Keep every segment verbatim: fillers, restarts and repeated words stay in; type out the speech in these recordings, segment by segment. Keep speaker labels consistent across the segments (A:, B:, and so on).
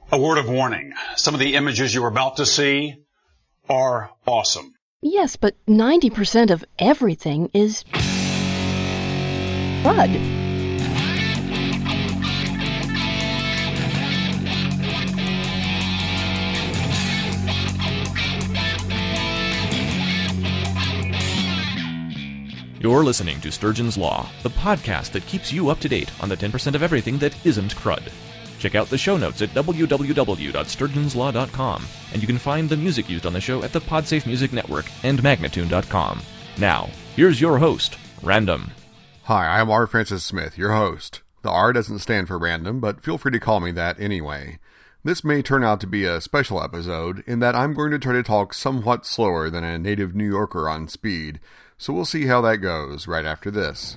A: A word of warning. Some of the images you're about to see are awesome.
B: Yes, but ninety percent of everything is crud.
C: You're listening to Sturgeon's Law, the podcast that keeps you up to date on the ten percent of everything that isn't crud. Check out the show notes at w w w dot sturgeons law dot com, and you can find the music used on the show at the Podsafe Music Network and magnatune dot com. Now, here's your host, Random.
D: Hi, I'm R. Francis Smith, your host. The R doesn't stand for random, but feel free to call me that anyway. This may turn out to be a special episode, in that I'm going to try to talk somewhat slower than a native New Yorker on speed, so we'll see how that goes right after this.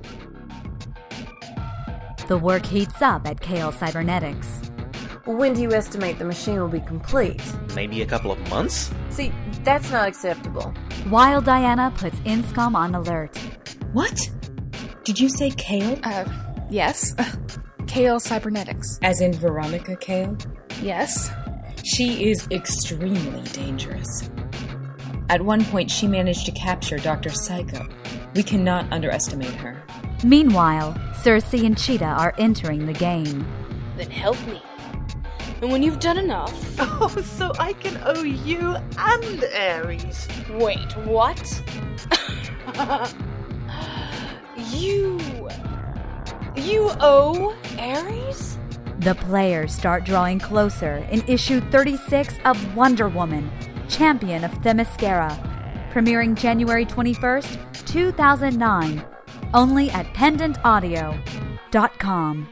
E: The work heats up at K L Cybernetics.
F: When do you estimate the machine will be complete?
G: Maybe a couple of months?
F: See, that's not acceptable.
E: While Diana puts INSCOM on alert.
H: What? Did you say Kale?
I: Uh, yes. K L Cybernetics.
H: As in Veronica Kale?
I: Yes.
H: She is extremely dangerous. At one point, she managed to capture Doctor Psycho. We cannot underestimate her.
E: Meanwhile, Cersei and Cheetah are entering the game.
I: Then help me. And when you've done enough...
J: Oh, so I can owe you and Ares.
I: Wait, what? you... You owe Ares?
E: The players start drawing closer in issue thirty-six of Wonder Woman, Champion of Themyscira, premiering January twenty-first, two thousand nine. Only at pendant audio dot com.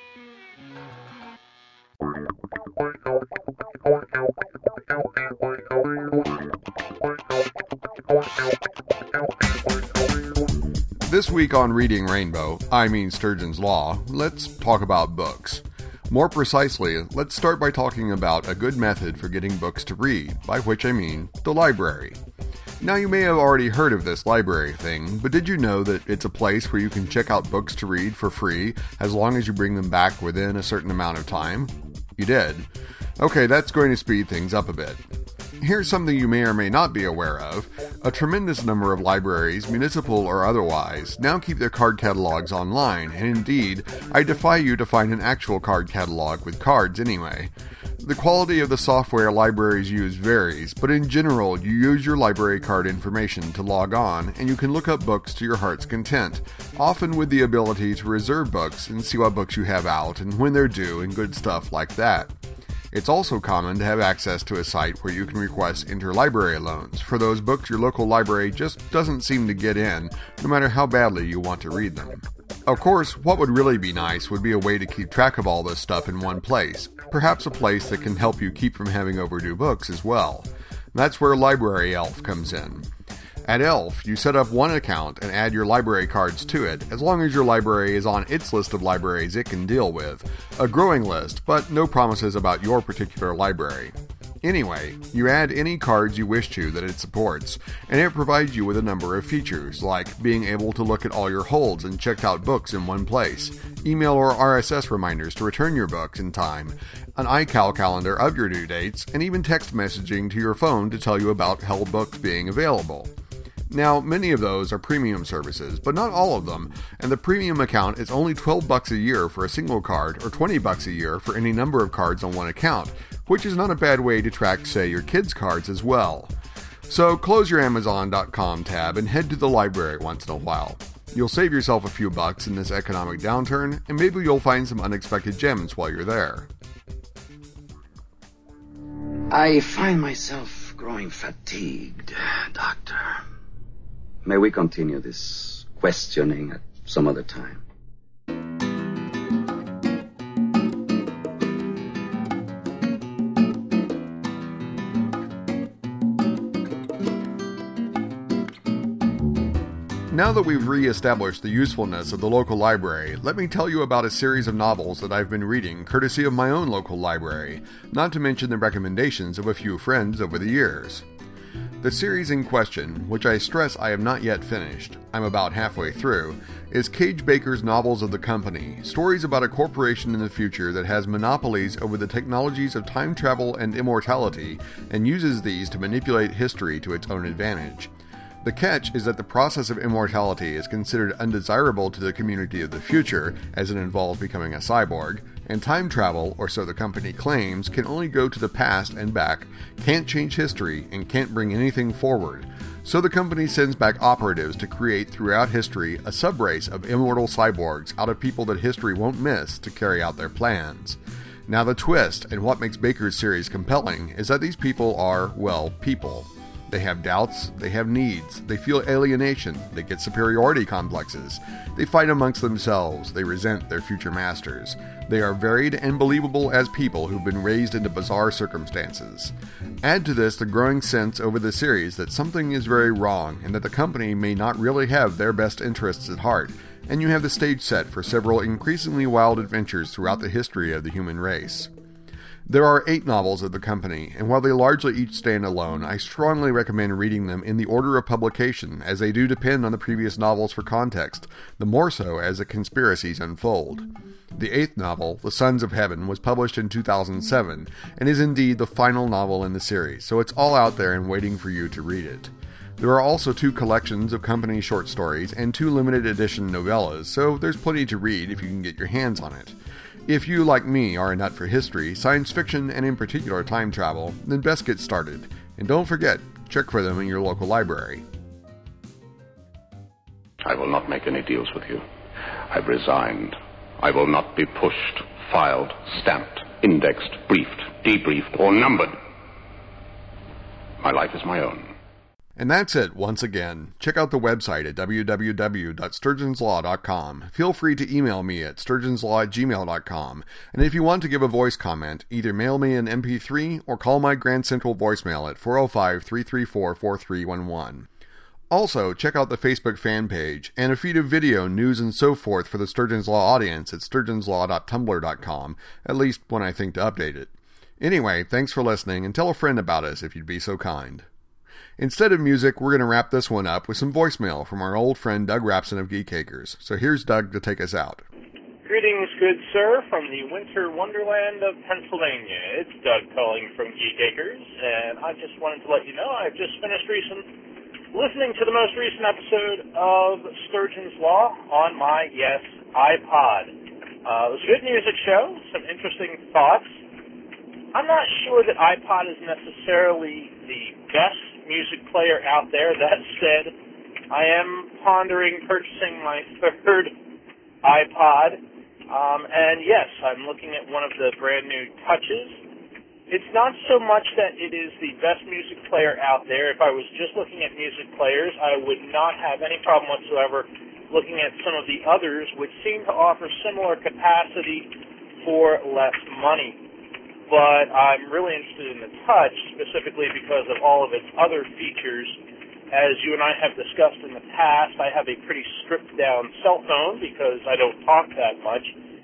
D: This week on Reading Rainbow, I mean Sturgeon's Law, let's talk about books. More precisely, let's start by talking about a good method for getting books to read, by which I mean the library. Now, you may have already heard of this library thing, but did you know that it's a place where you can check out books to read for free as long as you bring them back within a certain amount of time? You did. Okay, that's going to speed things up a bit. Here's something you may or may not be aware of. A tremendous number of libraries, municipal or otherwise, now keep their card catalogs online, and indeed, I defy you to find an actual card catalog with cards anyway. The quality of the software libraries use varies, but in general, you use your library card information to log on, and you can look up books to your heart's content, often with the ability to reserve books and see what books you have out and when they're due and good stuff like that. It's also common to have access to a site where you can request interlibrary loans for those books your local library just doesn't seem to get in, no matter how badly you want to read them. Of course, what would really be nice would be a way to keep track of all this stuff in one place, perhaps a place that can help you keep from having overdue books as well. That's where Library Elf comes in. At Elf, you set up one account and add your library cards to it, as long as your library is on its list of libraries it can deal with. A growing list, but no promises about your particular library. Anyway, you add any cards you wish to that it supports, and it provides you with a number of features, like being able to look at all your holds and checked out books in one place, email or R S S reminders to return your books in time, an iCal calendar of your due dates, and even text messaging to your phone to tell you about held books being available. Now, many of those are premium services, but not all of them, and the premium account is only twelve bucks a year for a single card or twenty bucks a year for any number of cards on one account, which is not a bad way to track, say, your kids' cards as well. So close your Amazon dot com tab and head to the library once in a while. You'll save yourself a few bucks in this economic downturn, and maybe you'll find some unexpected gems while you're there.
K: I find myself growing fatigued, Doctor. May we continue this questioning at some other time?
D: Now that we've re-established the usefulness of the local library, let me tell you about a series of novels that I've been reading courtesy of my own local library, not to mention the recommendations of a few friends over the years. The series in question, which I stress I have not yet finished, I'm about halfway through, is Cage Baker's Novels of the Company, stories about a corporation in the future that has monopolies over the technologies of time travel and immortality and uses these to manipulate history to its own advantage. The catch is that the process of immortality is considered undesirable to the community of the future, as it involves becoming a cyborg, and time travel, or so the company claims, can only go to the past and back, can't change history, and can't bring anything forward. So the company sends back operatives to create throughout history a subrace of immortal cyborgs out of people that history won't miss to carry out their plans. Now the twist, and what makes Baker's series compelling, is that these people are, well, people. They have doubts, they have needs, they feel alienation, they get superiority complexes, they fight amongst themselves, they resent their future masters. They are varied and believable as people who've been raised into bizarre circumstances. Add to this the growing sense over the series that something is very wrong and that the company may not really have their best interests at heart, and you have the stage set for several increasingly wild adventures throughout the history of the human race. There are eight novels of the company, and while they largely each stand alone, I strongly recommend reading them in the order of publication, as they do depend on the previous novels for context, the more so as the conspiracies unfold. The eighth novel, The Sons of Heaven, was published in two thousand seven, and is indeed the final novel in the series, so it's all out there and waiting for you to read it. There are also two collections of company short stories and two limited edition novellas, so there's plenty to read if you can get your hands on it. If you, like me, are a nut for history, science fiction, and in particular time travel, then best get started. And don't forget, check for them in your local library.
L: I will not make any deals with you. I've resigned. I will not be pushed, filed, stamped, indexed, briefed, debriefed, or numbered. My life is my own.
D: And that's it once again. Check out the website at w w w dot sturgeons law dot com. Feel free to email me at sturgeons law at gmail dot com. And if you want to give a voice comment, either mail me an M P three or call my Grand Central voicemail at four oh five, three three four, four three one one. Also, check out the Facebook fan page and a feed of video, news, and so forth for the Sturgeons Law audience at sturgeons law dot tumblr dot com, at least when I think to update it. Anyway, thanks for listening, and tell a friend about us if you'd be so kind. Instead of music, we're going to wrap this one up with some voicemail from our old friend Doug Rapson of Geek Acres. So here's Doug to take us out.
M: Greetings, good sir, from the winter wonderland of Pennsylvania. It's Doug calling from Geek Acres, and I just wanted to let you know I've just finished recent, listening to the most recent episode of Sturgeons Law on my, yes, iPod. Uh, it was a good music show, some interesting thoughts. I'm not sure that iPod is necessarily the best music player out there. That said, I am pondering purchasing my third iPod, um, and yes, I'm looking at one of the brand new Touches. It's not so much that it is the best music player out there. If I was just looking at music players, I would not have any problem whatsoever looking at some of the others, which seem to offer similar capacity for less money. But I'm really interested in the Touch, specifically because of all of its other features. As you and I have discussed in the past, I have a pretty stripped-down cell phone because I don't talk that much.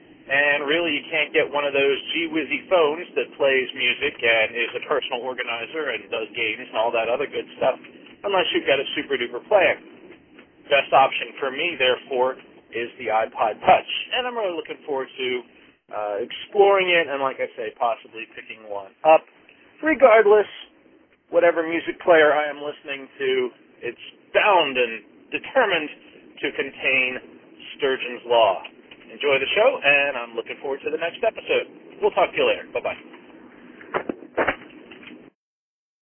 M: And really, you can't get one of those gee-whizzy phones that plays music and is a personal organizer and does games and all that other good stuff unless you've got a super-duper plan. Best option for me, therefore, is the iPod Touch. And I'm really looking forward to Uh, exploring it, and like I say, possibly picking one up. Regardless, whatever music player I am listening to, it's bound and determined to contain Sturgeons Law. Enjoy the show, and I'm looking forward to the next episode. We'll talk to you later. Bye-bye.